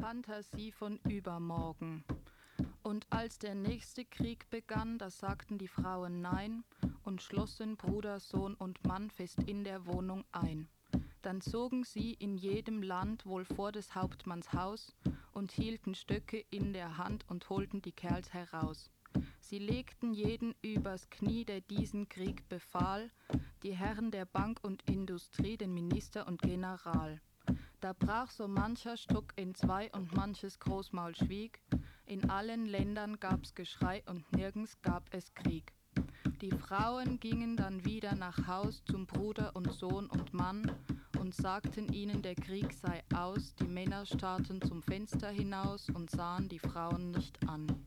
Fantasie von übermorgen. Und als der nächste Krieg begann, da sagten die Frauen Nein und schlossen Bruder, Sohn und Mann fest in der Wohnung ein. Dann zogen sie in jedem Land wohl vor des Hauptmanns Haus und hielten Stöcke in der Hand und holten die Kerls heraus. Sie legten jeden übers Knie, der diesen Krieg befahl, die Herren der Bank und Industrie, den Minister und General. Da brach so mancher Stock in zwei und manches Großmaul schwieg. In allen Ländern gab's Geschrei und nirgends gab es Krieg. Die Frauen gingen dann wieder nach Haus zum Bruder und Sohn und Mann und sagten ihnen, der Krieg sei aus. Die Männer starrten zum Fenster hinaus und sahen die Frauen nicht an.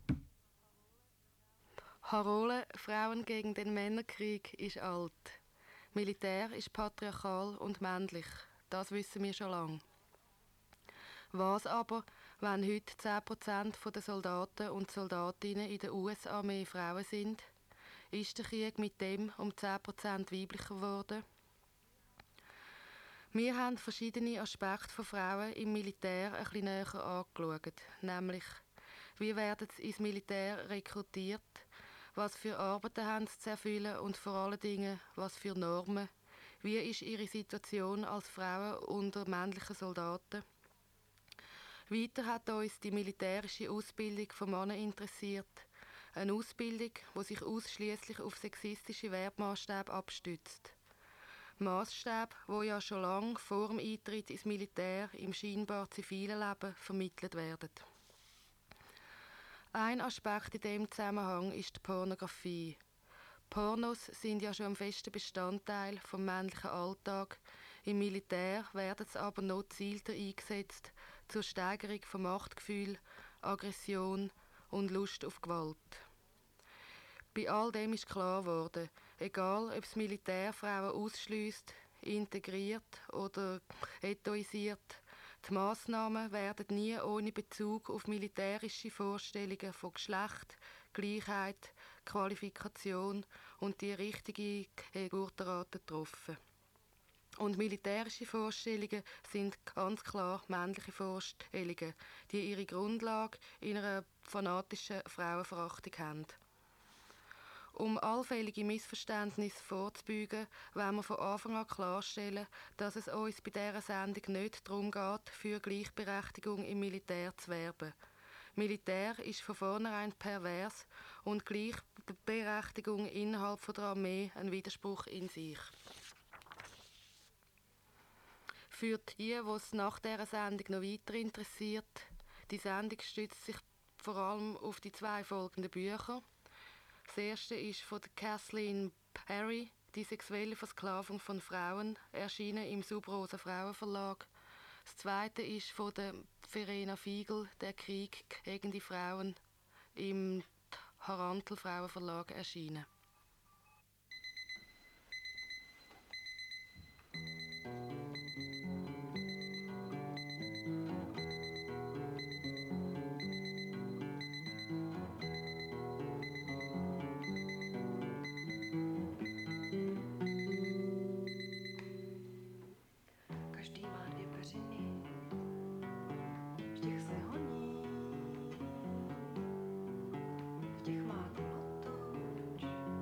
Harole, Frauen gegen den Männerkrieg, ist alt. Militär ist patriarchal und männlich. Das wissen wir schon lange. Was aber, wenn heute 10% der Soldaten und Soldatinnen in der US-Armee Frauen sind? Ist der Krieg mit dem um 10% weiblicher geworden? Wir haben verschiedene Aspekte von Frauen im Militär ein bisschen näher angeschaut. Nämlich, wie werden sie ins Militär rekrutiert? Was für Arbeiten haben sie zu erfüllen und vor allen Dingen, was für Normen? Wie ist ihre Situation als Frauen unter männlichen Soldaten? Weiter hat uns die militärische Ausbildung von Männern interessiert. Eine Ausbildung, die sich ausschließlich auf sexistische Wertmaßstäbe abstützt. Maßstäbe, die ja schon lange vor dem Eintritt ins Militär im scheinbar zivilen Leben vermittelt werden. Ein Aspekt in diesem Zusammenhang ist die Pornografie. Pornos sind ja schon ein fester Bestandteil vom männlichen Alltag. Im Militär werden sie aber noch gezielter eingesetzt zur Steigerung von Machtgefühl, Aggression und Lust auf Gewalt. Bei all dem ist klar geworden, egal ob das Militär Frauen ausschliesst, integriert oder ethoisiert, die Massnahmen werden nie ohne Bezug auf militärische Vorstellungen von Geschlecht, Gleichheit, Qualifikation und die richtige Geburtenrate getroffen. Und militärische Vorstellungen sind ganz klar männliche Vorstellungen, die ihre Grundlage in einer fanatischen Frauenverachtung haben. Um allfällige Missverständnisse vorzubeugen, wollen wir von Anfang an klarstellen, dass es uns bei dieser Sendung nicht darum geht, für Gleichberechtigung im Militär zu werben. Militär ist von vornherein pervers und Gleichberechtigung innerhalb der Armee ein Widerspruch in sich. Für die es nach dieser Sendung noch weiter interessiert, die Sendung stützt sich vor allem auf die 2 folgenden Bücher. Das erste ist von Kathleen Perry, «Die sexuelle Versklavung von Frauen», erschienen im Subrosa Frauenverlag. Das zweite ist von der Verena Fiegel, «Der Krieg gegen die Frauen», im Harantl Frauenverlag erschienen. V těch má to lotoč.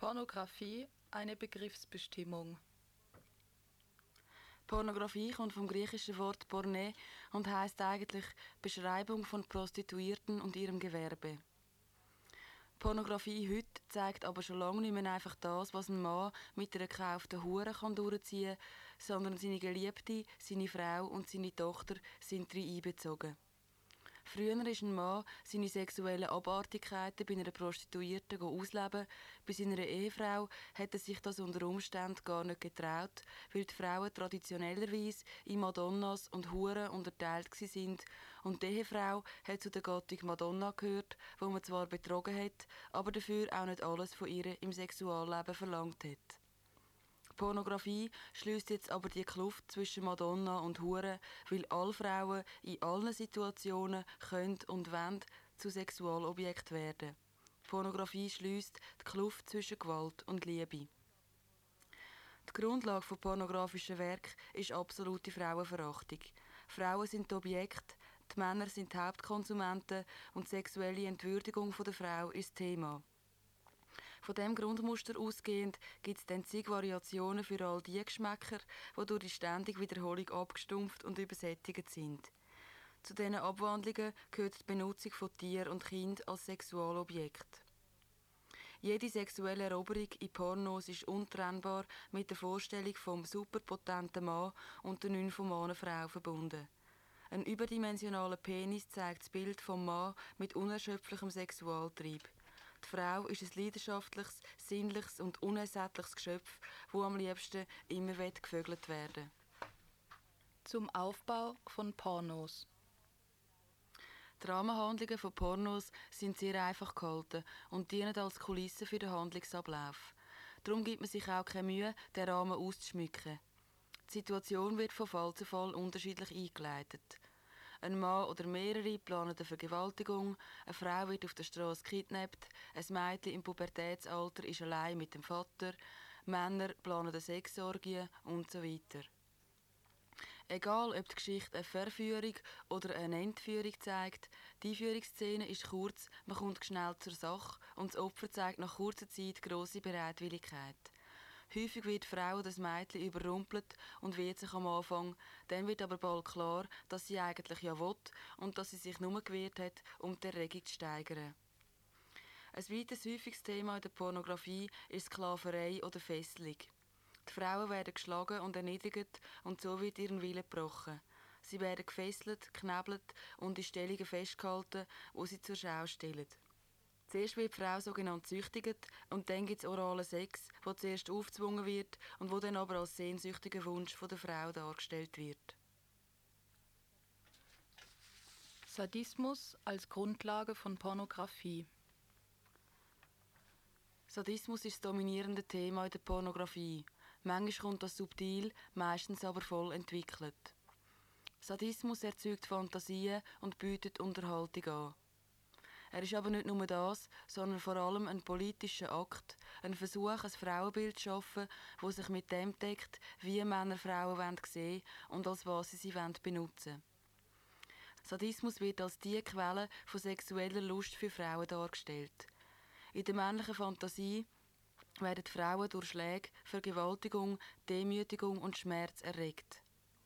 Pornografie, eine Begriffsbestimmung. Pornografie kommt vom griechischen Wort Porne und heisst eigentlich Beschreibung von Prostituierten und ihrem Gewerbe. Pornografie heute zeigt aber schon lange nicht mehr einfach das, was ein Mann mit einer gekauften Hure durchziehen kann, sondern seine Geliebte, seine Frau und seine Tochter sind darin einbezogen. Früher ist ein Mann seine sexuellen Abartigkeiten bei einer Prostituierten ausleben. Bei seiner Ehefrau hat er sich das unter Umständen gar nicht getraut, weil die Frauen traditionellerweise in Madonnas und Huren unterteilt waren. Und die Ehefrau hat zu der Gattung Madonna gehört, wo man zwar betrogen hat, aber dafür auch nicht alles von ihr im Sexualleben verlangt hat. Pornografie schließt jetzt aber die Kluft zwischen Madonna und Hure, weil alle Frauen in allen Situationen können und wollen zu Sexualobjekt werden. Pornografie schließt die Kluft zwischen Gewalt und Liebe. Die Grundlage von pornografischen Werken ist absolute Frauenverachtung. Frauen sind die Objekte, die Männer sind die Hauptkonsumenten und die sexuelle Entwürdigung der Frau ist das Thema. Von diesem Grundmuster ausgehend gibt es dann zig Variationen für all die Geschmäcker, die durch die ständige Wiederholung abgestumpft und übersättigt sind. Zu diesen Abwandlungen gehört die Benutzung von Tier und Kind als Sexualobjekt. Jede sexuelle Eroberung in Pornos ist untrennbar mit der Vorstellung vom superpotenten Mann und der nymphomane Frau verbunden. Ein überdimensionaler Penis zeigt das Bild vom Mann mit unerschöpflichem Sexualtrieb. Die Frau ist ein leidenschaftliches, sinnliches und unersättliches Geschöpf, das am liebsten immer gevögelt werden will. Zum Aufbau von Pornos. Die Rahmenhandlungen von Pornos sind sehr einfach gehalten und dienen als Kulisse für den Handlungsablauf. Darum gibt man sich auch keine Mühe, den Rahmen auszuschmücken. Die Situation wird von Fall zu Fall unterschiedlich eingeleitet. Ein Mann oder mehrere planen eine Vergewaltigung, eine Frau wird auf der Straße gekidnappt, ein Mädchen im Pubertätsalter ist allein mit dem Vater, Männer planen eine Sexorgie und so weiter. Egal, ob die Geschichte eine Verführung oder eine Entführung zeigt, die Einführungsszene ist kurz, man kommt schnell zur Sache und das Opfer zeigt nach kurzer Zeit grosse Bereitwilligkeit. Häufig wird die Frau das Mädchen überrumpelt und wehrt sich am Anfang. Dann wird aber bald klar, dass sie eigentlich ja will und dass sie sich nur gewehrt hat, um die Erregung zu steigern. Ein weiteres häufiges Thema in der Pornografie ist Sklaverei oder Fesselung. Die Frauen werden geschlagen und erniedrigt und so wird ihren Wille gebrochen. Sie werden gefesselt, geknebelt und in Stellungen festgehalten, wo sie zur Schau stellen. Zuerst wird die Frau sogenannt züchtigt und dann gibt es oralen Sex, der zuerst aufgezwungen wird und wo dann aber als sehnsüchtiger Wunsch von der Frau dargestellt wird. Sadismus als Grundlage von Pornografie. Sadismus ist das dominierende Thema in der Pornografie. Manchmal kommt das subtil, meistens aber voll entwickelt. Sadismus erzeugt Fantasien und bietet Unterhaltung an. Er ist aber nicht nur das, sondern vor allem ein politischer Akt, ein Versuch, ein Frauenbild zu schaffen, das sich mit dem deckt, wie Männer Frauen sehen wollen und als was sie benutzen wollen. Sadismus wird als die Quelle von sexueller Lust für Frauen dargestellt. In der männlichen Fantasie werden Frauen durch Schläge, Vergewaltigung, Demütigung und Schmerz erregt.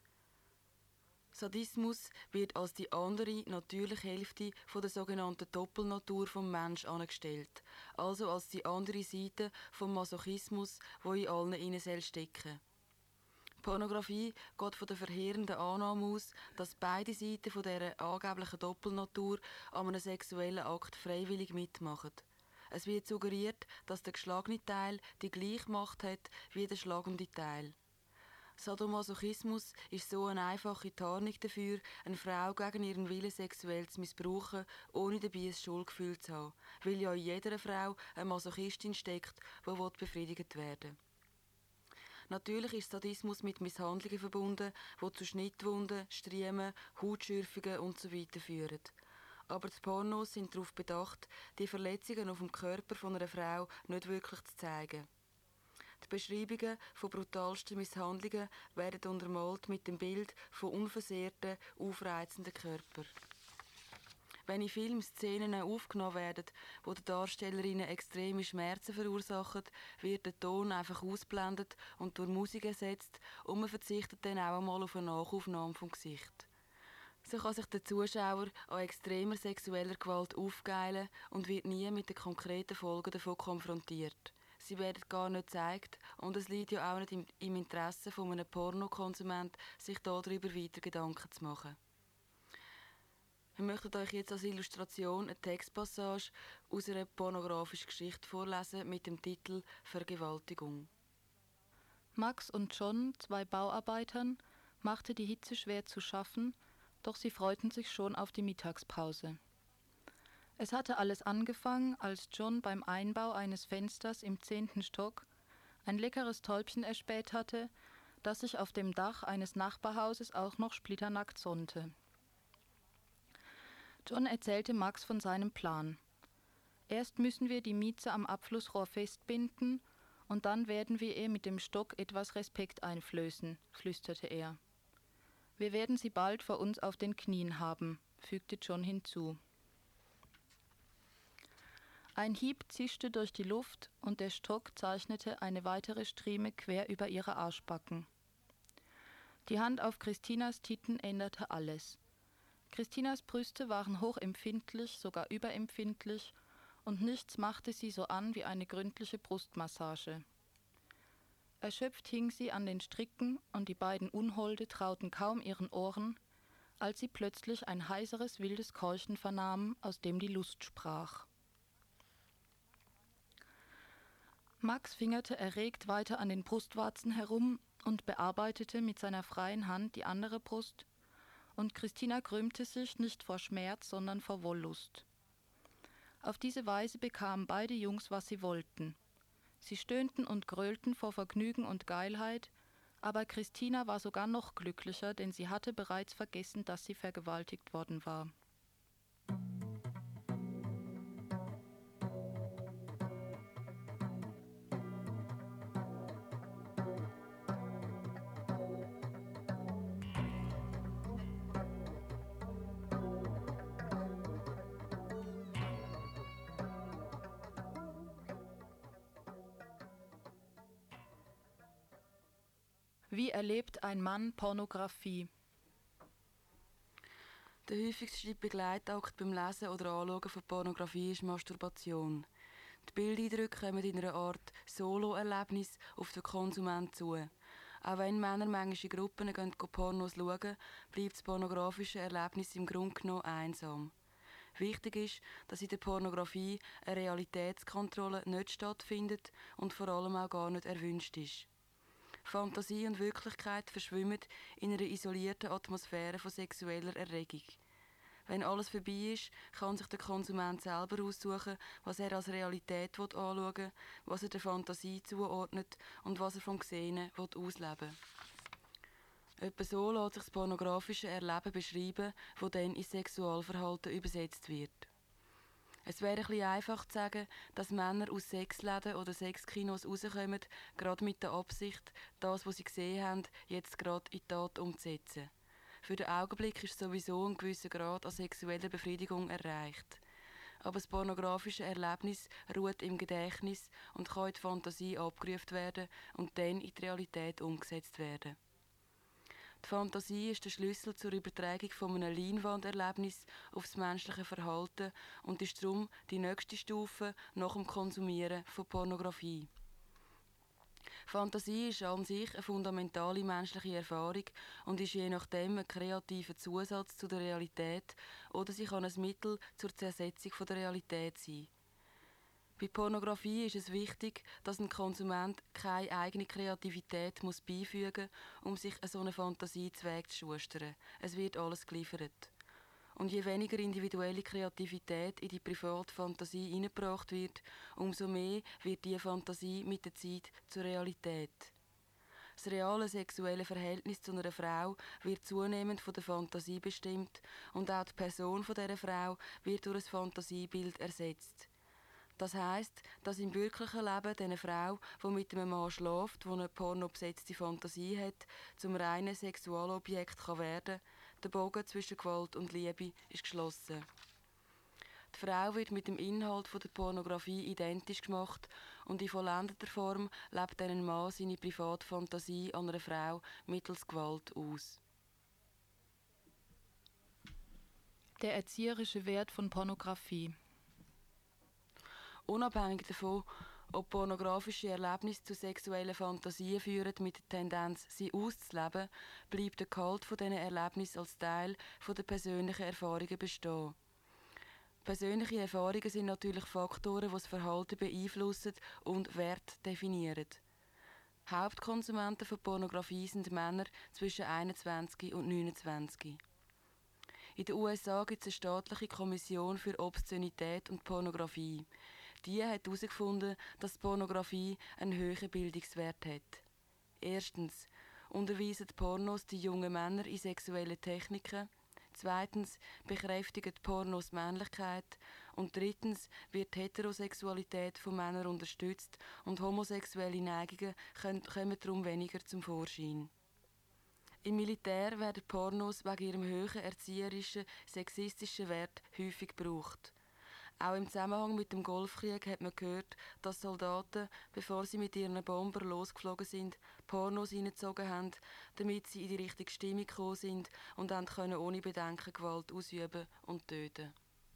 Sadismus wird als die andere, natürliche Hälfte von der sogenannten Doppelnatur vom Mensch angestellt, also als die andere Seite vom Masochismus, wo in allen innen stecken. Pornografie geht von der verheerenden Annahme aus, dass beide Seiten von dieser angeblichen Doppelnatur an einem sexuellen Akt freiwillig mitmachen. Es wird suggeriert, dass der geschlagene Teil die gleiche Macht hat wie der schlagende Teil. Sadomasochismus ist so eine einfache Tarnung dafür, eine Frau gegen ihren Willen sexuell zu missbrauchen, ohne dabei ein Schuldgefühl zu haben, weil ja in jeder Frau eine Masochistin steckt, die befriedigt werden will. Natürlich ist Sadismus mit Misshandlungen verbunden, die zu Schnittwunden, Striemen, Hautschürfungen usw. führen. Aber die Pornos sind darauf bedacht, die Verletzungen auf dem Körper von einer Frau nicht wirklich zu zeigen. Die Beschreibungen von brutalsten Misshandlungen werden untermalt mit dem Bild von unversehrten, aufreizenden Körpern. Wenn in Filmen Szenen aufgenommen werden, wo die Darstellerinnen extreme Schmerzen verursachen, wird der Ton einfach ausgeblendet und durch Musik ersetzt und man verzichtet dann auch einmal auf eine Nachaufnahme vom Gesicht. So kann sich der Zuschauer an extremer sexueller Gewalt aufgeilen und wird nie mit den konkreten Folgen davon konfrontiert. Sie werden gar nicht gezeigt und es liegt ja auch nicht im Interesse von einem Pornokonsument, sich darüber weiter Gedanken zu machen. Wir möchten euch jetzt als Illustration eine Textpassage aus einer pornografischen Geschichte vorlesen mit dem Titel Vergewaltigung. Max und John, 2 Bauarbeitern, machte die Hitze schwer zu schaffen, doch sie freuten sich schon auf die Mittagspause. Es hatte alles angefangen, als John beim Einbau eines Fensters im 10. Stock ein leckeres Täubchen erspäht hatte, das sich auf dem Dach eines Nachbarhauses auch noch splitternackt sonnte. John erzählte Max von seinem Plan. Erst müssen wir die Mieze am Abflussrohr festbinden und dann werden wir ihr mit dem Stock etwas Respekt einflößen, flüsterte er. Wir werden sie bald vor uns auf den Knien haben, fügte John hinzu. Ein Hieb zischte durch die Luft und der Stock zeichnete eine weitere Strieme quer über ihre Arschbacken. Die Hand auf Christinas Titten änderte alles. Christinas Brüste waren hochempfindlich, sogar überempfindlich, und nichts machte sie so an wie eine gründliche Brustmassage. Erschöpft hing sie an den Stricken und die beiden Unholde trauten kaum ihren Ohren, als sie plötzlich ein heiseres, wildes Keuchen vernahmen, aus dem die Lust sprach. Max fingerte erregt weiter an den Brustwarzen herum und bearbeitete mit seiner freien Hand die andere Brust, und Christina krümmte sich nicht vor Schmerz, sondern vor Wollust. Auf diese Weise bekamen beide Jungs, was sie wollten. Sie stöhnten und gröhlten vor Vergnügen und Geilheit, aber Christina war sogar noch glücklicher, denn sie hatte bereits vergessen, dass sie vergewaltigt worden war. Wie erlebt ein Mann Pornografie? Der häufigste Begleitakt beim Lesen oder Anschauen von Pornografie ist Masturbation. Die Bildeindrücke kommen in einer Art Solo-Erlebnis auf den Konsument zu. Auch wenn Männer manchmal in Gruppen gehen Pornos schauen, bleibt das pornografische Erlebnis im Grunde genommen einsam. Wichtig ist, dass in der Pornografie eine Realitätskontrolle nicht stattfindet und vor allem auch gar nicht erwünscht ist. Fantasie und Wirklichkeit verschwimmen in einer isolierten Atmosphäre von sexueller Erregung. Wenn alles vorbei ist, kann sich der Konsument selber aussuchen, was er als Realität anschauen will, was er der Fantasie zuordnet und was er vom Gesehenen ausleben will. Etwa so lässt sich das pornografische Erleben beschreiben, das dann ins Sexualverhalten übersetzt wird. Es wäre ein bisschen einfach zu sagen, dass Männer aus Sexläden oder Sexkinos rauskommen, gerade mit der Absicht, das, was sie gesehen haben, jetzt gerade in die Tat umzusetzen. Für den Augenblick ist sowieso ein gewisser Grad an sexueller Befriedigung erreicht. Aber das pornografische Erlebnis ruht im Gedächtnis und kann in die Fantasie abgerufen werden und dann in die Realität umgesetzt werden. Die Fantasie ist der Schlüssel zur Übertragung von einem Leinwanderlebnis auf das menschliche Verhalten und ist darum die nächste Stufe nach dem Konsumieren von Pornografie. Fantasie ist an sich eine fundamentale menschliche Erfahrung und ist je nachdem ein kreativer Zusatz zu der Realität oder sie kann ein Mittel zur Zersetzung von der Realität sein. Bei Pornografie ist es wichtig, dass ein Konsument keine eigene Kreativität muss beifügen muss, um sich so eine Fantasie zurechtzuschustern. Es wird alles geliefert. Und je weniger individuelle Kreativität in die private Fantasie hineingebracht wird, umso mehr wird diese Fantasie mit der Zeit zur Realität. Das reale sexuelle Verhältnis zu einer Frau wird zunehmend von der Fantasie bestimmt und auch die Person dieser Frau wird durch ein Fantasiebild ersetzt. Das heisst, dass im wirklichen Leben diese Frau, die mit einem Mann schläft, die eine pornobesetzte Fantasie hat, zum reinen Sexualobjekt werden kann. Der Bogen zwischen Gewalt und Liebe ist geschlossen. Die Frau wird mit dem Inhalt der Pornografie identisch gemacht und in vollendeter Form lebt dann ein Mann seine private Fantasie an einer Frau mittels Gewalt aus. Der erzieherische Wert von Pornografie. Unabhängig davon, ob pornografische Erlebnisse zu sexuellen Fantasien führen mit der Tendenz, sie auszuleben, bleibt der Gehalt von diesen Erlebnissen als Teil der persönlichen Erfahrungen bestehen. Persönliche Erfahrungen sind natürlich Faktoren, die das Verhalten beeinflussen und Wert definieren. Hauptkonsumenten von Pornografie sind Männer zwischen 21 und 29. In den USA gibt es eine staatliche Kommission für Obszönität und Pornografie. Die hat herausgefunden, dass Pornografie einen hohen Bildungswert hat. Erstens unterweisen Pornos die jungen Männer in sexuelle Techniken. Zweitens bekräftigen Pornos Männlichkeit. Und drittens wird die Heterosexualität von Männern unterstützt und homosexuelle Neigungen kommen darum weniger zum Vorschein. Im Militär werden Pornos wegen ihrem hohen erzieherischen, sexistischen Wert häufig gebraucht. Auch im Zusammenhang mit dem Golfkrieg hat man gehört, dass Soldaten, bevor sie mit ihren Bomber losgeflogen sind, Pornos reingezogen haben, damit sie in die richtige Stimmung gekommen sind und dann können ohne Bedenken Gewalt ausüben und töten.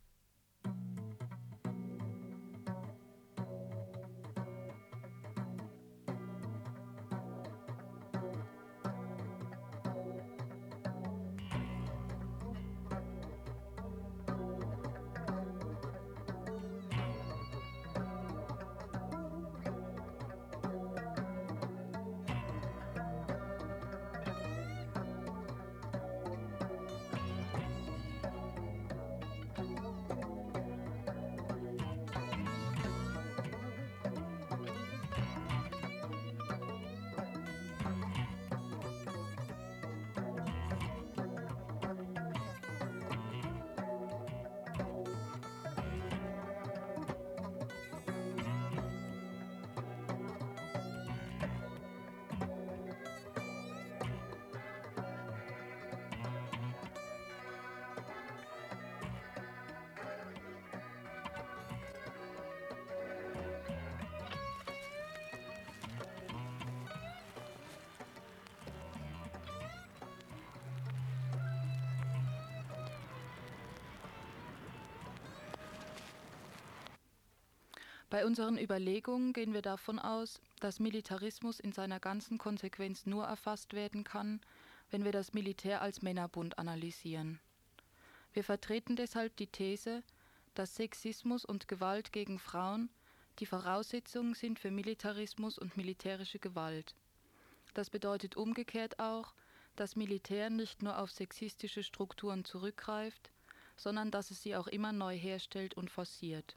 Bei unseren Überlegungen gehen wir davon aus, dass Militarismus in seiner ganzen Konsequenz nur erfasst werden kann, wenn wir das Militär als Männerbund analysieren. Wir vertreten deshalb die These, dass Sexismus und Gewalt gegen Frauen die Voraussetzungen sind für Militarismus und militärische Gewalt. Das bedeutet umgekehrt auch, dass Militär nicht nur auf sexistische Strukturen zurückgreift, sondern dass es sie auch immer neu herstellt und forciert.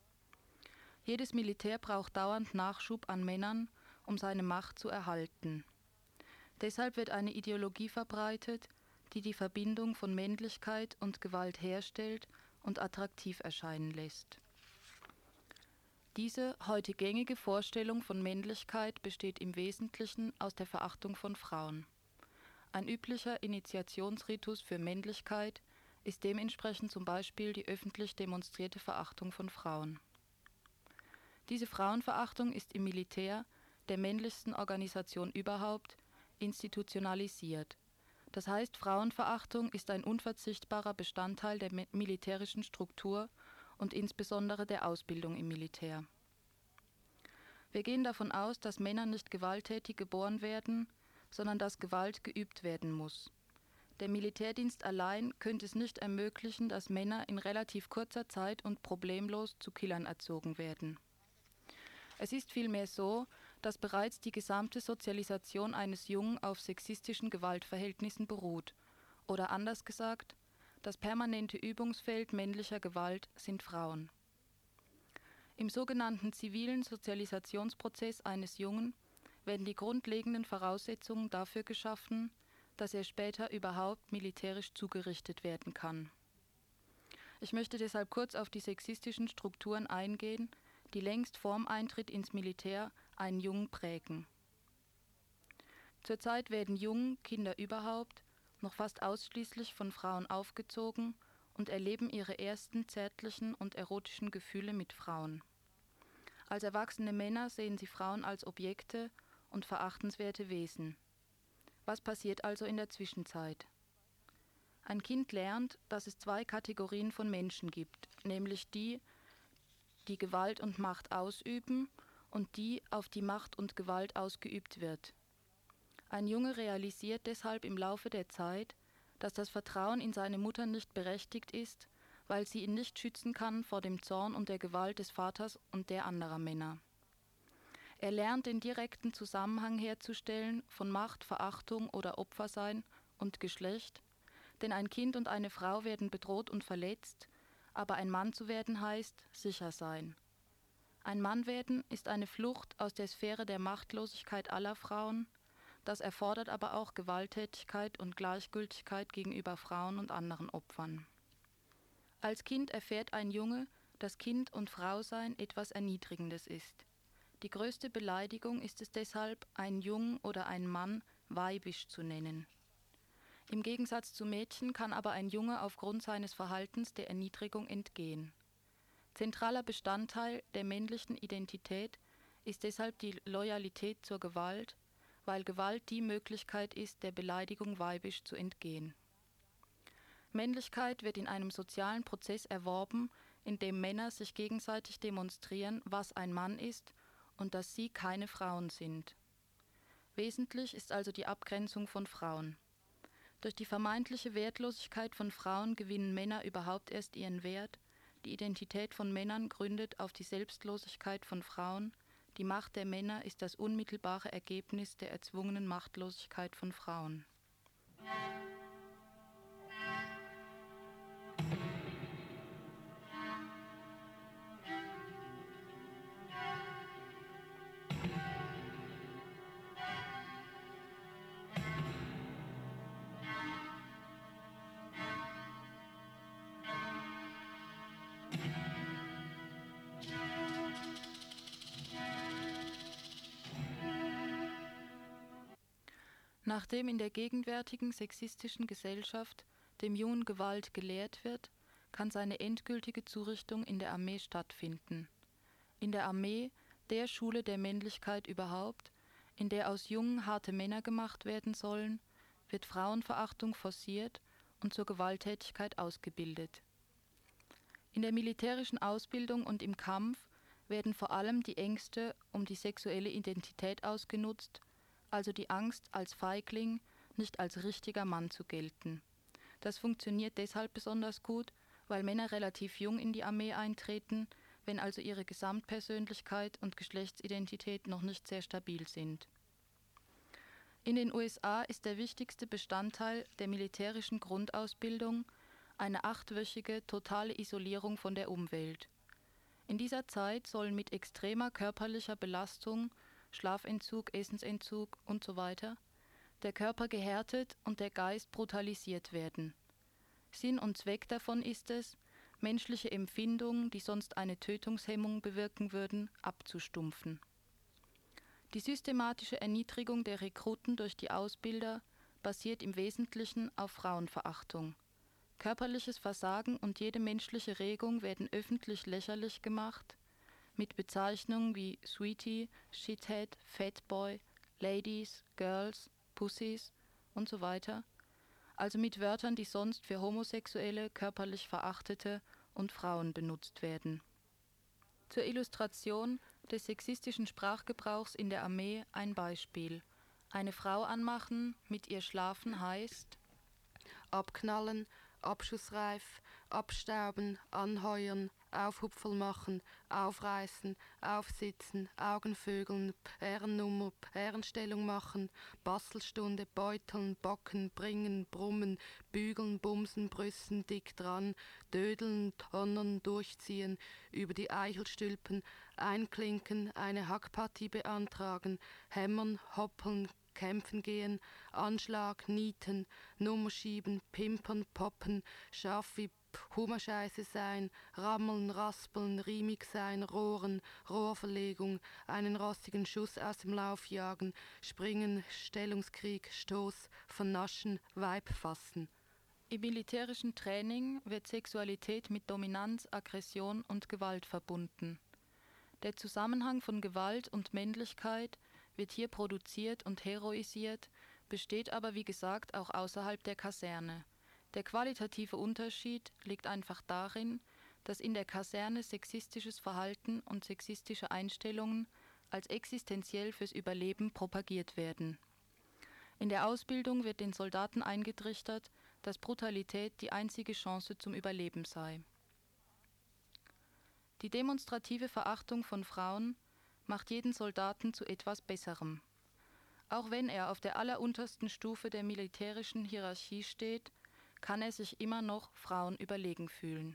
Jedes Militär braucht dauernd Nachschub an Männern, um seine Macht zu erhalten. Deshalb wird eine Ideologie verbreitet, die die Verbindung von Männlichkeit und Gewalt herstellt und attraktiv erscheinen lässt. Diese heute gängige Vorstellung von Männlichkeit besteht im Wesentlichen aus der Verachtung von Frauen. Ein üblicher Initiationsritus für Männlichkeit ist dementsprechend zum Beispiel die öffentlich demonstrierte Verachtung von Frauen. Diese Frauenverachtung ist im Militär, der männlichsten Organisation überhaupt, institutionalisiert. Das heißt, Frauenverachtung ist ein unverzichtbarer Bestandteil der militärischen Struktur und insbesondere der Ausbildung im Militär. Wir gehen davon aus, dass Männer nicht gewalttätig geboren werden, sondern dass Gewalt geübt werden muss. Der Militärdienst allein könnte es nicht ermöglichen, dass Männer in relativ kurzer Zeit und problemlos zu Killern erzogen werden. Es ist vielmehr so, dass bereits die gesamte Sozialisation eines Jungen auf sexistischen Gewaltverhältnissen beruht. Oder anders gesagt, das permanente Übungsfeld männlicher Gewalt sind Frauen. Im sogenannten zivilen Sozialisationsprozess eines Jungen werden die grundlegenden Voraussetzungen dafür geschaffen, dass er später überhaupt militärisch zugerichtet werden kann. Ich möchte deshalb kurz auf die sexistischen Strukturen eingehen, die längst vorm Eintritt ins Militär einen Jungen prägen. Zurzeit werden Jungen, Kinder überhaupt, noch fast ausschließlich von Frauen aufgezogen und erleben ihre ersten zärtlichen und erotischen Gefühle mit Frauen. Als erwachsene Männer sehen sie Frauen als Objekte und verachtenswerte Wesen. Was passiert also in der Zwischenzeit? Ein Kind lernt, dass es zwei Kategorien von Menschen gibt, nämlich die, die Gewalt und Macht ausüben und die, auf die Macht und Gewalt ausgeübt wird. Ein Junge realisiert deshalb im Laufe der Zeit, dass das Vertrauen in seine Mutter nicht berechtigt ist, weil sie ihn nicht schützen kann vor dem Zorn und der Gewalt des Vaters und der anderer Männer. Er lernt den direkten Zusammenhang herzustellen von Macht, Verachtung oder Opfersein und Geschlecht, denn ein Kind und eine Frau werden bedroht und verletzt, aber ein Mann zu werden heißt sicher sein. Ein Mann werden ist eine Flucht aus der Sphäre der Machtlosigkeit aller Frauen, das erfordert aber auch Gewalttätigkeit und Gleichgültigkeit gegenüber Frauen und anderen Opfern. Als Kind erfährt ein Junge, dass Kind und Frausein etwas Erniedrigendes ist. Die größte Beleidigung ist es deshalb, einen Jungen oder einen Mann weibisch zu nennen. Im Gegensatz zu Mädchen kann aber ein Junge aufgrund seines Verhaltens der Erniedrigung entgehen. Zentraler Bestandteil der männlichen Identität ist deshalb die Loyalität zur Gewalt, weil Gewalt die Möglichkeit ist, der Beleidigung weibisch zu entgehen. Männlichkeit wird in einem sozialen Prozess erworben, in dem Männer sich gegenseitig demonstrieren, was ein Mann ist und dass sie keine Frauen sind. Wesentlich ist also die Abgrenzung von Frauen. Durch die vermeintliche Wertlosigkeit von Frauen gewinnen Männer überhaupt erst ihren Wert, die Identität von Männern gründet auf die Selbstlosigkeit von Frauen, die Macht der Männer ist das unmittelbare Ergebnis der erzwungenen Machtlosigkeit von Frauen. Nachdem in der gegenwärtigen sexistischen Gesellschaft dem Jungen Gewalt gelehrt wird, kann seine endgültige Zurichtung in der Armee stattfinden. In der Armee, der Schule der Männlichkeit überhaupt, in der aus Jungen harte Männer gemacht werden sollen, wird Frauenverachtung forciert und zur Gewalttätigkeit ausgebildet. In der militärischen Ausbildung und im Kampf werden vor allem die Ängste um die sexuelle Identität ausgenutzt, also die Angst, als Feigling, nicht als richtiger Mann zu gelten. Das funktioniert deshalb besonders gut, weil Männer relativ jung in die Armee eintreten, wenn also ihre Gesamtpersönlichkeit und Geschlechtsidentität noch nicht sehr stabil sind. In den USA ist der wichtigste Bestandteil der militärischen Grundausbildung eine 8-wöchige totale Isolierung von der Umwelt. In dieser Zeit sollen mit extremer körperlicher Belastung, Schlafentzug, Essensentzug usw. der Körper gehärtet und der Geist brutalisiert werden. Sinn und Zweck davon ist es, menschliche Empfindungen, die sonst eine Tötungshemmung bewirken würden, abzustumpfen. Die systematische Erniedrigung der Rekruten durch die Ausbilder basiert im Wesentlichen auf Frauenverachtung. Körperliches Versagen und jede menschliche Regung werden öffentlich lächerlich gemacht, mit Bezeichnungen wie Sweetie, Shithead, Fatboy, Ladies, Girls, Pussies usw., also mit Wörtern, die sonst für Homosexuelle, körperlich Verachtete und Frauen benutzt werden. Zur Illustration des sexistischen Sprachgebrauchs in der Armee ein Beispiel. Eine Frau anmachen, mit ihr schlafen heißt abknallen, abschussreif, abstauben, anheuern, Aufhupferl machen, aufreißen, aufsitzen, Augenvögeln, Perrennummer, Perrenstellung machen, Bastelstunde, beuteln, bocken, bringen, brummen, bügeln, bumsen, brüsten, dick dran, dödeln, tonnern, durchziehen, über die Eichelstülpen, einklinken, eine Hackpartie beantragen, hämmern, hoppeln, kämpfen gehen, Anschlag, nieten, Nummer schieben, pimpern, poppen, scharf wie Hummerscheiße sein, rammeln, raspeln, riemig sein, rohren, Rohrverlegung, einen rostigen Schuss aus dem Lauf jagen, springen, Stellungskrieg, Stoß, vernaschen, Weib fassen. Im militärischen Training wird Sexualität mit Dominanz, Aggression und Gewalt verbunden. Der Zusammenhang von Gewalt und Männlichkeit wird hier produziert und heroisiert, besteht aber wie gesagt auch außerhalb der Kaserne. Der qualitative Unterschied liegt einfach darin, dass in der Kaserne sexistisches Verhalten und sexistische Einstellungen als existenziell fürs Überleben propagiert werden. In der Ausbildung wird den Soldaten eingetrichtert, dass Brutalität die einzige Chance zum Überleben sei. Die demonstrative Verachtung von Frauen macht jeden Soldaten zu etwas Besserem. Auch wenn er auf der alleruntersten Stufe der militärischen Hierarchie steht, kann er sich immer noch Frauen überlegen fühlen.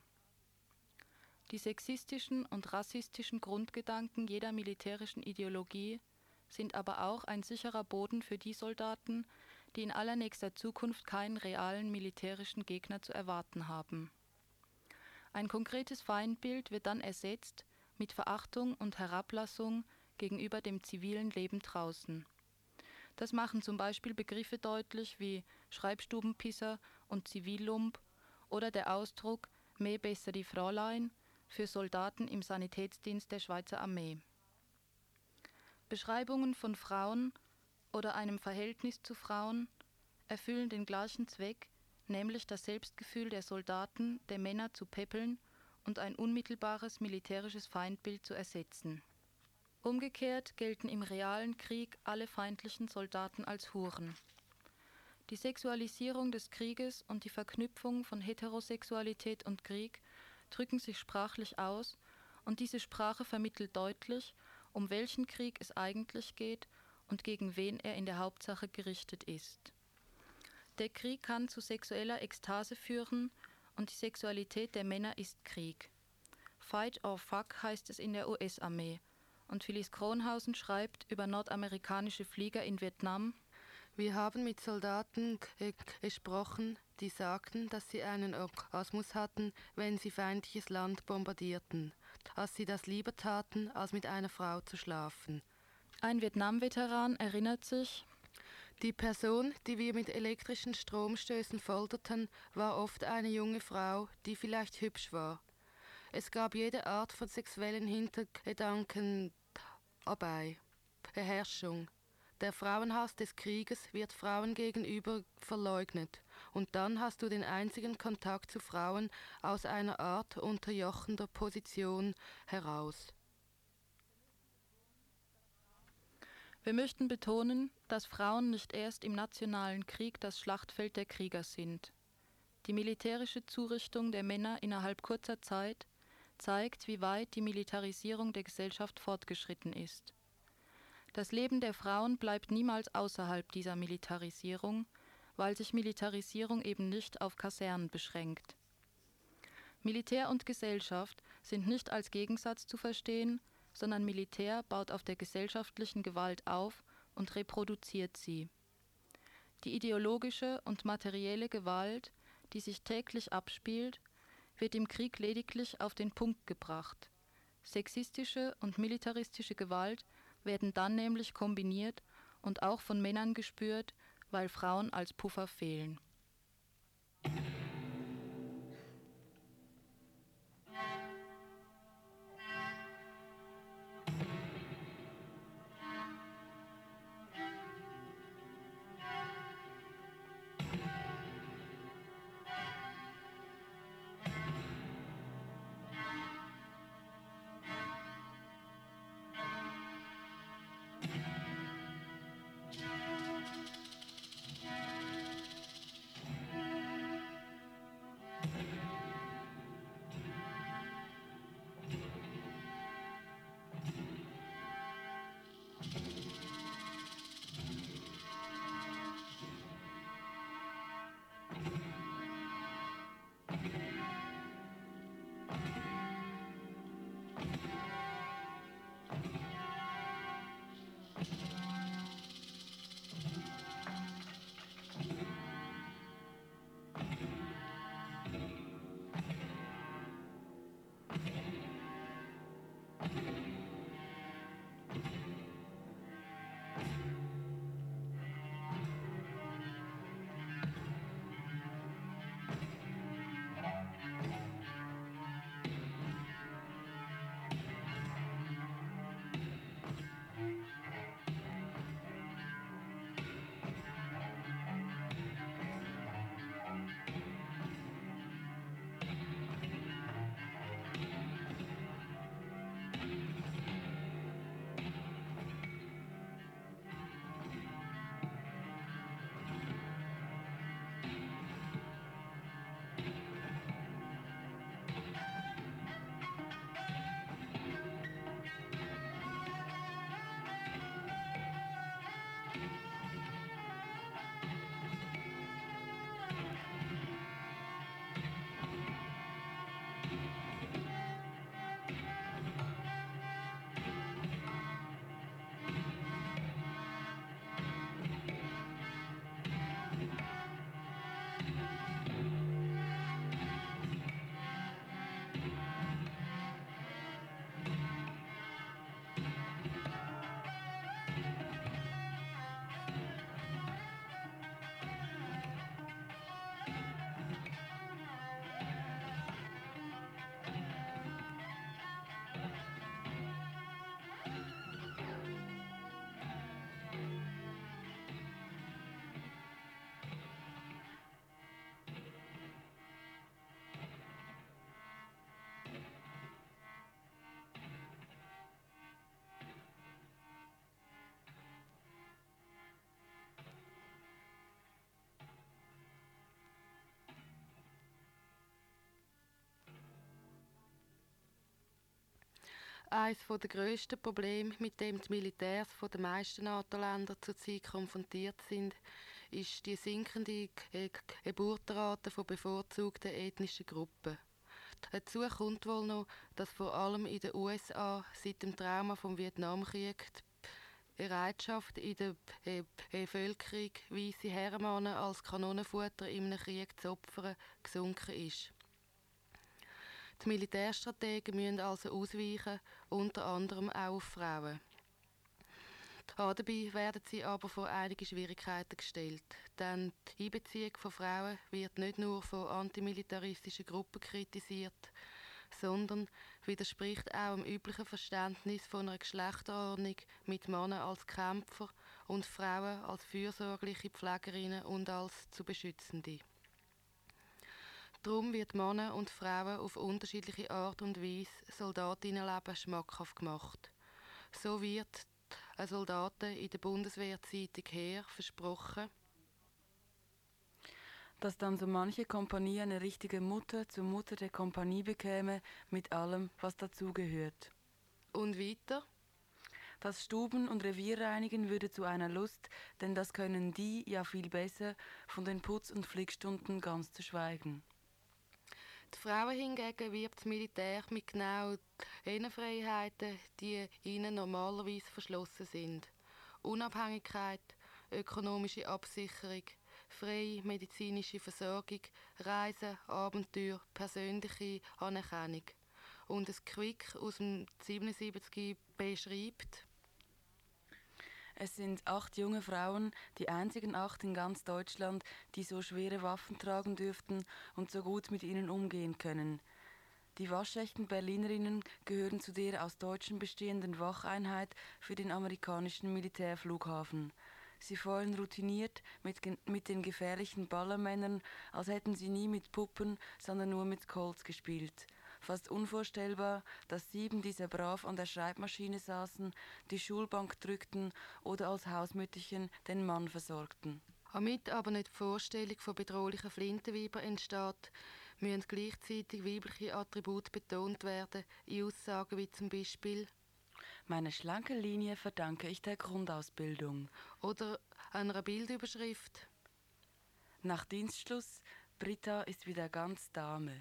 Die sexistischen und rassistischen Grundgedanken jeder militärischen Ideologie sind aber auch ein sicherer Boden für die Soldaten, die in allernächster Zukunft keinen realen militärischen Gegner zu erwarten haben. Ein konkretes Feindbild wird dann ersetzt mit Verachtung und Herablassung gegenüber dem zivilen Leben draußen. Das machen zum Beispiel Begriffe deutlich wie Schreibstubenpisser und Zivillump oder der Ausdruck «mehr besser die Fräulein» für Soldaten im Sanitätsdienst der Schweizer Armee. Beschreibungen von Frauen oder einem Verhältnis zu Frauen erfüllen den gleichen Zweck, nämlich das Selbstgefühl der Soldaten, der Männer zu peppeln und ein unmittelbares militärisches Feindbild zu ersetzen. Umgekehrt gelten im realen Krieg alle feindlichen Soldaten als Huren. Die Sexualisierung des Krieges und die Verknüpfung von Heterosexualität und Krieg drücken sich sprachlich aus, und diese Sprache vermittelt deutlich, um welchen Krieg es eigentlich geht und gegen wen er in der Hauptsache gerichtet ist. Der Krieg kann zu sexueller Ekstase führen und die Sexualität der Männer ist Krieg. Fight or fuck heißt es in der US-Armee, und Phyllis Kronhausen schreibt über nordamerikanische Flieger in Vietnam: Wir haben mit Soldaten gesprochen, die sagten, dass sie einen Orgasmus hatten, wenn sie feindliches Land bombardierten, dass sie das lieber taten, als mit einer Frau zu schlafen. Ein Vietnam-Veteran erinnert sich: Die Person, die wir mit elektrischen Stromstößen folterten, war oft eine junge Frau, die vielleicht hübsch war. Es gab jede Art von sexuellen Hintergedanken dabei. Beherrschung. Der Frauenhass des Krieges wird Frauen gegenüber verleugnet. Und dann hast du den einzigen Kontakt zu Frauen aus einer Art unterjochender Position heraus. Wir möchten betonen, dass Frauen nicht erst im nationalen Krieg das Schlachtfeld der Krieger sind. Die militärische Zurichtung der Männer innerhalb kurzer Zeit zeigt, wie weit die Militarisierung der Gesellschaft fortgeschritten ist. Das Leben der Frauen bleibt niemals außerhalb dieser Militarisierung, weil sich Militarisierung eben nicht auf Kasernen beschränkt. Militär und Gesellschaft sind nicht als Gegensatz zu verstehen, sondern Militär baut auf der gesellschaftlichen Gewalt auf und reproduziert sie. Die ideologische und materielle Gewalt, die sich täglich abspielt, wird im Krieg lediglich auf den Punkt gebracht. Sexistische und militaristische Gewalt werden dann nämlich kombiniert und auch von Männern gespürt, weil Frauen als Puffer fehlen. Eines der grössten Probleme, mit dem die Militärs von den meisten NATO-Ländern zurzeit konfrontiert sind, ist die sinkende Geburtenrate von bevorzugten ethnischen Gruppen. Dazu kommt wohl noch, dass vor allem in den USA seit dem Trauma vom Vietnamkrieg die Bereitschaft in der Bevölkerung, weisse Herrenmänner als Kanonenfutter in einem Krieg zu opfern, gesunken ist. Die Militärstrategen müssen also ausweichen, unter anderem auch auf Frauen. Dabei werden sie aber vor einige Schwierigkeiten gestellt, denn die Einbeziehung von Frauen wird nicht nur von antimilitaristischen Gruppen kritisiert, sondern widerspricht auch dem üblichen Verständnis von einer Geschlechterordnung mit Männern als Kämpfer und Frauen als fürsorgliche Pflegerinnen und als zu Beschützende. Darum wird Männer und Frauen auf unterschiedliche Art und Weise Soldatinnenleben schmackhaft gemacht. So wird ein Soldaten in der Bundeswehrzeitung Heer versprochen, dass dann so manche Kompanie eine richtige Mutter zur Mutter der Kompanie bekäme, mit allem, was dazugehört. Und weiter? Das Stuben- und Revierreinigen würde zu einer Lust, denn das können die ja viel besser, von den Putz- und Flickstunden ganz zu schweigen. Die Frauen hingegen wirbt das Militär mit genau jenen Freiheiten, die ihnen normalerweise verschlossen sind. Unabhängigkeit, ökonomische Absicherung, freie medizinische Versorgung, Reisen, Abenteuer, persönliche Anerkennung. Und ein Quick aus dem 77 beschreibt: Es sind 8 junge Frauen, die einzigen 8 in ganz Deutschland, die so schwere Waffen tragen dürften und so gut mit ihnen umgehen können. Die waschechten Berlinerinnen gehören zu der aus Deutschen bestehenden Wacheinheit für den amerikanischen Militärflughafen. Sie fahren routiniert mit den gefährlichen Ballermännern, als hätten sie nie mit Puppen, sondern nur mit Colts gespielt. Fast unvorstellbar, dass 7 dieser brav an der Schreibmaschine saßen, die Schulbank drückten oder als Hausmütterchen den Mann versorgten. Damit aber nicht die Vorstellung von bedrohlichen Flintenweibern entsteht, müssen gleichzeitig weibliche Attribute betont werden, in Aussagen wie zum Beispiel: Meine schlanke Linie verdanke ich der Grundausbildung. Oder einer Bildüberschrift: Nach Dienstschluss, Britta ist wieder ganz Dame.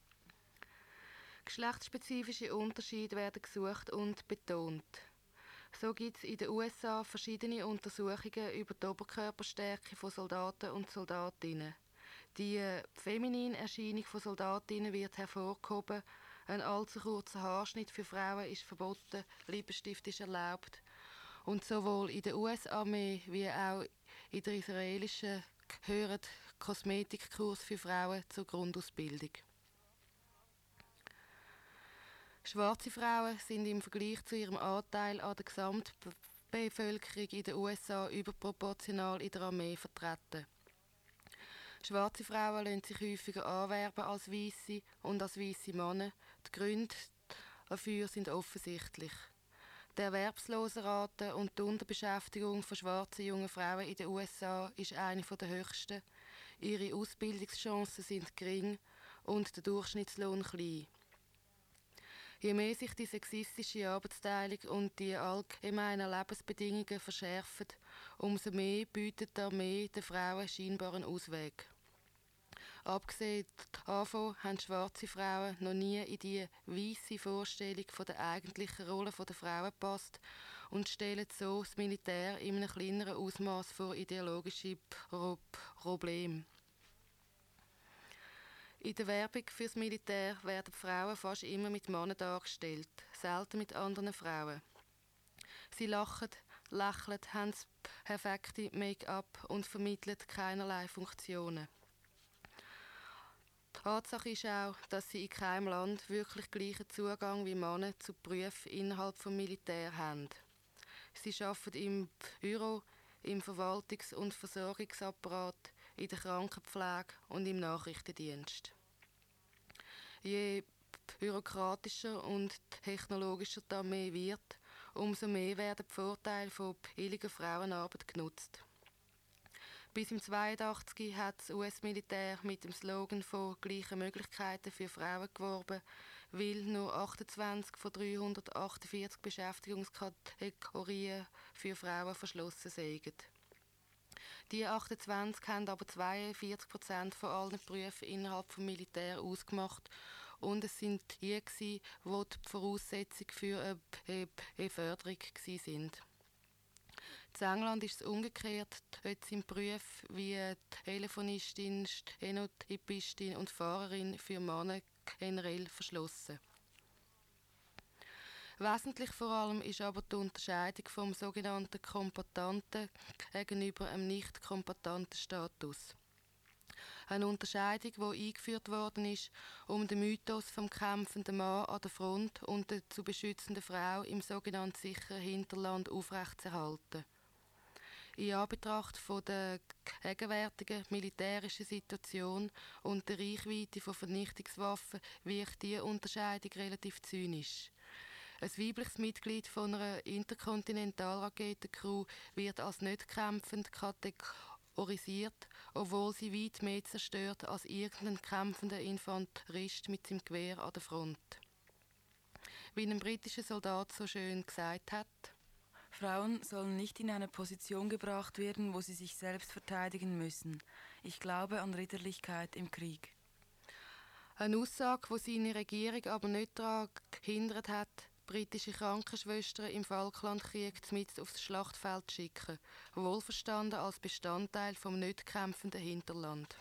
Geschlechtsspezifische Unterschiede werden gesucht und betont. So gibt es in den USA verschiedene Untersuchungen über die Oberkörperstärke von Soldaten und Soldatinnen. Die feminine Erscheinung von Soldatinnen wird hervorgehoben, ein allzu kurzer Haarschnitt für Frauen ist verboten, Lippenstift ist erlaubt. Und sowohl in der US-Armee wie auch in der israelischen gehören Kosmetikkurs für Frauen zur Grundausbildung. Schwarze Frauen sind im Vergleich zu ihrem Anteil an der Gesamtbevölkerung in den USA überproportional in der Armee vertreten. Schwarze Frauen lassen sich häufiger anwerben als Weisse und als weisse Männer. Die Gründe dafür sind offensichtlich. Die Erwerbslosenrate und die Unterbeschäftigung von schwarzen jungen Frauen in den USA ist eine der höchsten. Ihre Ausbildungschancen sind gering und der Durchschnittslohn klein. Je mehr sich die sexistische Arbeitsteilung und die allgemeinen Lebensbedingungen verschärfen, umso mehr bietet die Armee den Frauen scheinbar einen Ausweg. Abgesehen davon haben schwarze Frauen noch nie in die weisse Vorstellung von der eigentlichen Rolle der Frauen gepasst und stellen so das Militär in einem kleineren Ausmaß vor ideologische Probleme. In der Werbung fürs Militär werden Frauen fast immer mit Männern dargestellt, selten mit anderen Frauen. Sie lachen, lächeln, haben das perfekte Make-up und vermitteln keinerlei Funktionen. Die Tatsache ist auch, dass sie in keinem Land wirklich gleichen Zugang wie Männer zu Berufen innerhalb des Militärs haben. Sie arbeiten im Büro, im Verwaltungs- und Versorgungsapparat, in der Krankenpflege und im Nachrichtendienst. Je bürokratischer und technologischer die Armee wird, umso mehr werden die Vorteile von billiger Frauenarbeit genutzt. Bis im 1982 hat das US-Militär mit dem Slogan von «Gleiche Möglichkeiten für Frauen» geworben, weil nur 28 von 348 Beschäftigungskategorien für Frauen verschlossen sind. Die 28 haben aber 42% von allen Berufen innerhalb des Militär ausgemacht und es sind die, die die Voraussetzung für eine Förderung waren. In England ist es umgekehrt. Dort sind Berufe wie Telefonistin, Stenotypistin und Fahrerin für Männer generell verschlossen. Wesentlich vor allem ist aber die Unterscheidung vom sogenannten Kombatanten gegenüber einem nicht-kombatanten Status. Eine Unterscheidung, die eingeführt worden ist, um den Mythos vom kämpfenden Mann an der Front und der zu beschützenden Frau im sogenannten sicheren Hinterland aufrechtzuerhalten. In Anbetracht von der gegenwärtigen militärischen Situation und der Reichweite von Vernichtungswaffen wirkt diese Unterscheidung relativ zynisch. Ein weibliches Mitglied von einer Interkontinentalraketencrew wird als nicht kämpfend kategorisiert, obwohl sie weit mehr zerstört als irgendein kämpfender Infanterist mit seinem Gewehr an der Front. Wie ein britischer Soldat so schön gesagt hat: Frauen sollen nicht in eine Position gebracht werden, wo sie sich selbst verteidigen müssen. Ich glaube an Ritterlichkeit im Krieg. Eine Aussage, die seine Regierung aber nicht daran gehindert hat, britische Krankenschwestern im Falklandkrieg mitten aufs Schlachtfeld zu schicken, wohlverstanden als Bestandteil vom nicht kämpfenden Hinterland.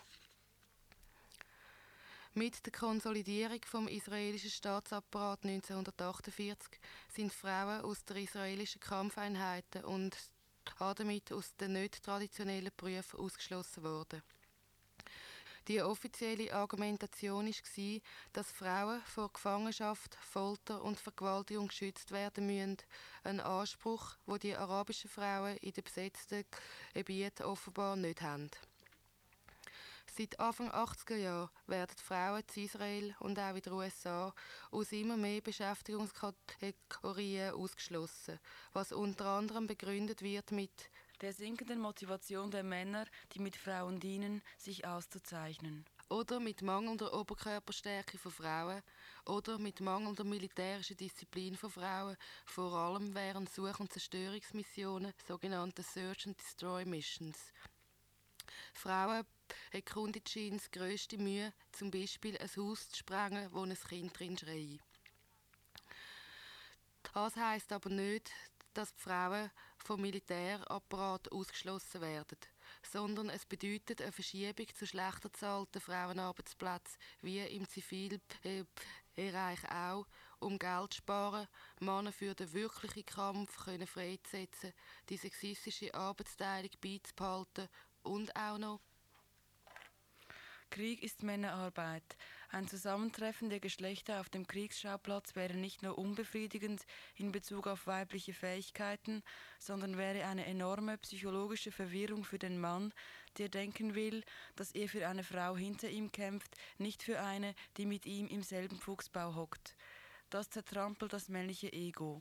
Mit der Konsolidierung vom israelischen Staatsapparat 1948 sind Frauen aus der israelischen Kampfeinheiten und damit aus den nicht traditionellen Berufen ausgeschlossen worden. Die offizielle Argumentation war, dass Frauen vor Gefangenschaft, Folter und Vergewaltigung geschützt werden müssen. Ein Anspruch, den die arabischen Frauen in den besetzten Gebieten offenbar nicht haben. Seit Anfang 80er Jahren werden Frauen in Israel und auch in den USA aus immer mehr Beschäftigungskategorien ausgeschlossen, was unter anderem begründet wird mit der sinkenden Motivation der Männer, die mit Frauen dienen, sich auszuzeichnen. Oder mit mangelnder Oberkörperstärke von Frauen oder mit mangelnder militärischer Disziplin von Frauen, vor allem während Such- und Zerstörungsmissionen, sogenannte Search and Destroy Missions. Frauen haben Kunditschins grösste Mühe, zum Beispiel ein Haus zu sprengen, wo ein Kind drin schreit. Das heisst aber nicht, dass die Frauen vom Militärapparat ausgeschlossen werden, sondern es bedeutet eine Verschiebung zu schlechter bezahlten Frauenarbeitsplätzen, wie im Zivilbereich auch, um Geld zu sparen, Männer für den wirklichen Kampf freizusetzen, die sexistische Arbeitsteilung beizubehalten und auch noch: Krieg ist Männerarbeit. Ein Zusammentreffen der Geschlechter auf dem Kriegsschauplatz wäre nicht nur unbefriedigend in Bezug auf weibliche Fähigkeiten, sondern wäre eine enorme psychologische Verwirrung für den Mann, der denken will, dass er für eine Frau hinter ihm kämpft, nicht für eine, die mit ihm im selben Fuchsbau hockt. Das zertrampelt das männliche Ego.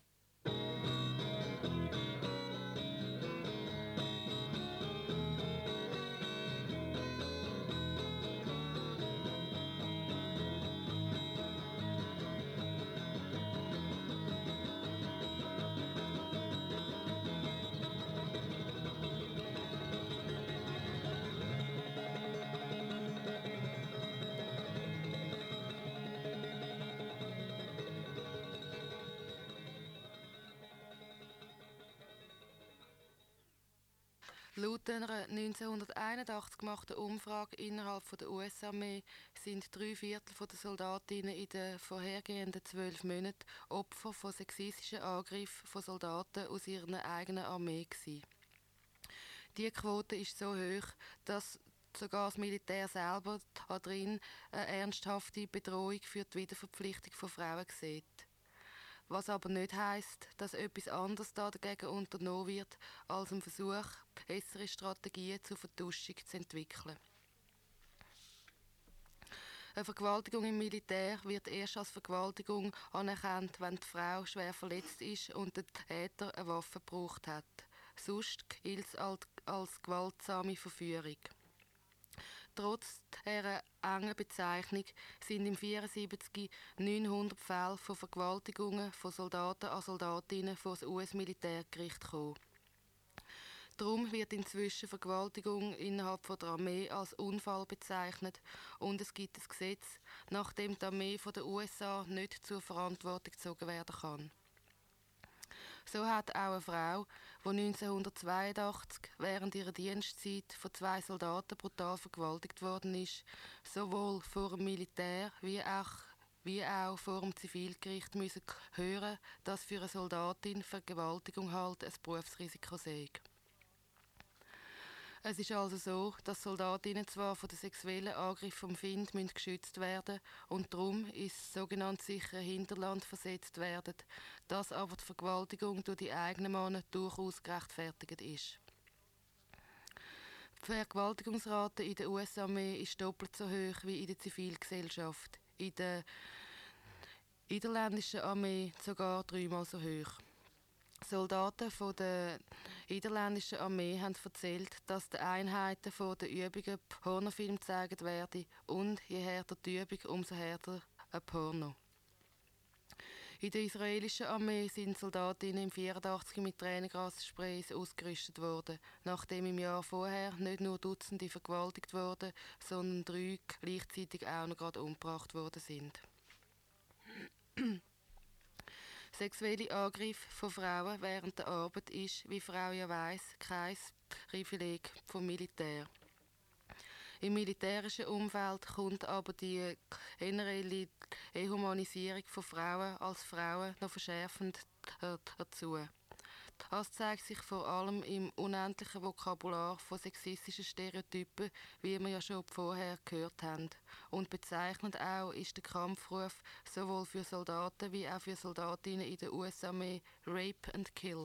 Laut einer 1981 gemachten Umfrage innerhalb der US-Armee sind 3/4 der Soldatinnen in den vorhergehenden 12 Monaten Opfer von sexistischen Angriffen von Soldaten aus ihrer eigenen Armee gewesen. Diese Quote ist so hoch, dass sogar das Militär selber darin eine ernsthafte Bedrohung für die Wiederverpflichtung von Frauen sieht. Was aber nicht heisst, dass etwas anderes dagegen unternommen wird, als ein Versuch, bessere Strategien zur Vertuschung zu entwickeln. Eine Vergewaltigung im Militär wird erst als Vergewaltigung anerkannt, wenn die Frau schwer verletzt ist und der Täter eine Waffe gebraucht hat. Sonst gilt es als gewaltsame Verführung. Trotz dieser engen Bezeichnung sind im 1974 900 Fälle von Vergewaltigungen von Soldaten an Soldatinnen vor das US-Militärgericht gekommen. Darum wird inzwischen Vergewaltigung innerhalb der Armee als Unfall bezeichnet und es gibt ein Gesetz, nach dem die Armee der USA nicht zur Verantwortung gezogen werden kann. So hat auch eine Frau, die 1982 während ihrer Dienstzeit von 2 Soldaten brutal vergewaltigt worden ist, sowohl vor dem Militär wie auch vor dem Zivilgericht müssen hören, dass für eine Soldatin Vergewaltigung halt ein Berufsrisiko sei. Es ist also so, dass Soldatinnen zwar von den sexuellen Angriffen vom Feind geschützt werden und darum ins sogenannte sichere Hinterland versetzt werden, dass aber die Vergewaltigung durch die eigenen Männer durchaus gerechtfertigt ist. Die Vergewaltigungsrate in der US-Armee ist doppelt so hoch wie in der Zivilgesellschaft. In der niederländischen Armee sogar 3-mal so hoch. Soldaten von der niederländischen Armee haben erzählt, dass den Einheiten von den Übungen Pornofilme gezeigt werden und je härter die Übung, umso härter ein Porno. In der israelischen Armee sind Soldatinnen im 1984 mit Tränengassprays ausgerüstet worden, nachdem im Jahr vorher nicht nur Dutzende vergewaltigt wurden, sondern 3 gleichzeitig auch noch gerade umgebracht worden sind. Sexuelle Angriffe von Frauen während der Arbeit ist, wie Frau ja weiss, kein Privileg vom Militär. Im militärischen Umfeld kommt aber die generelle Dehumanisierung von Frauen als Frauen noch verschärfend dazu. Das zeigt sich vor allem im unendlichen Vokabular von sexistischen Stereotypen, wie wir ja schon vorher gehört haben. Und bezeichnend auch ist der Kampfruf sowohl für Soldaten wie auch für Soldatinnen in der US-Armee Rape and Kill.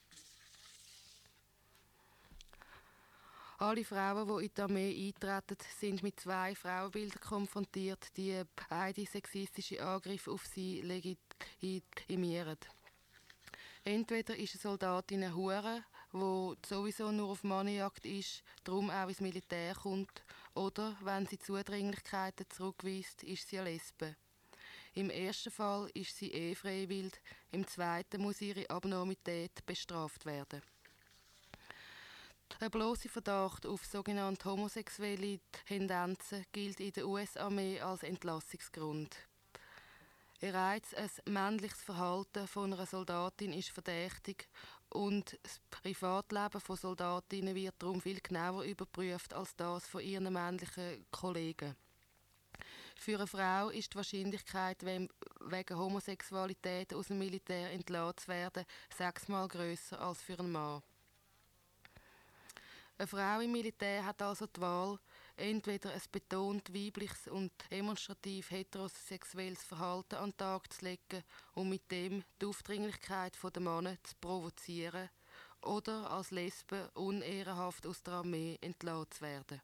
Alle Frauen, die in die Armee eintreten, sind mit 2 Frauenbildern konfrontiert, die beide sexistische Angriffe auf sie legitimieren. Entweder ist eine Soldatin eine Hure, die sowieso nur auf Mannenjagd ist, darum auch ins Militär kommt, oder, wenn sie Zudringlichkeiten zurückweist, ist sie eine Lesbe. Im ersten Fall ist sie freiwillig, im zweiten muss ihre Abnormität bestraft werden. Der bloße Verdacht auf sogenannte homosexuelle Tendenzen gilt in der US-Armee als Entlassungsgrund. Bereits ein männliches Verhalten von einer Soldatin ist verdächtig und das Privatleben von Soldatinnen wird darum viel genauer überprüft als das von ihren männlichen Kollegen. Für eine Frau ist die Wahrscheinlichkeit, wegen Homosexualität aus dem Militär entlassen zu werden, 6-mal grösser als für einen Mann. Eine Frau im Militär hat also die Wahl, entweder ein betont weibliches und demonstrativ heterosexuelles Verhalten an den Tag zu legen und mit dem die Aufdringlichkeit der Männer zu provozieren, oder als Lesbe unehrenhaft aus der Armee entlassen zu werden.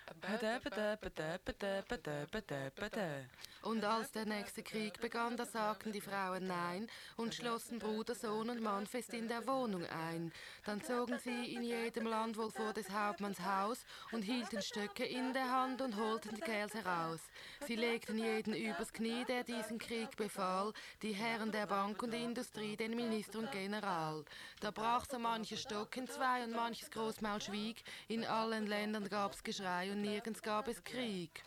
Und als der nächste Krieg begann, da sagten die Frauen Nein und schlossen Bruder, Sohn und Mann fest in der Wohnung ein. Dann zogen sie in jedem Land wohl vor des Hauptmanns Haus und hielten Stöcke in der Hand und holten die Kerls heraus. Sie legten jeden übers Knie, der diesen Krieg befahl, die Herren der Bank und Industrie, den Minister und General. Da brach so mancher Stock in zwei und manches Großmaul schwieg, in allen Ländern gab's Geschrei und nirgends gab es Krieg.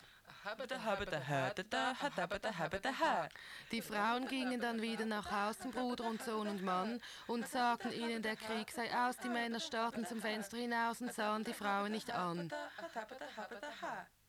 Die Frauen gingen dann wieder nach Haus zum Bruder und Sohn und Mann und sagten ihnen, der Krieg sei aus. Die Männer starrten zum Fenster hinaus und sahen die Frauen nicht an.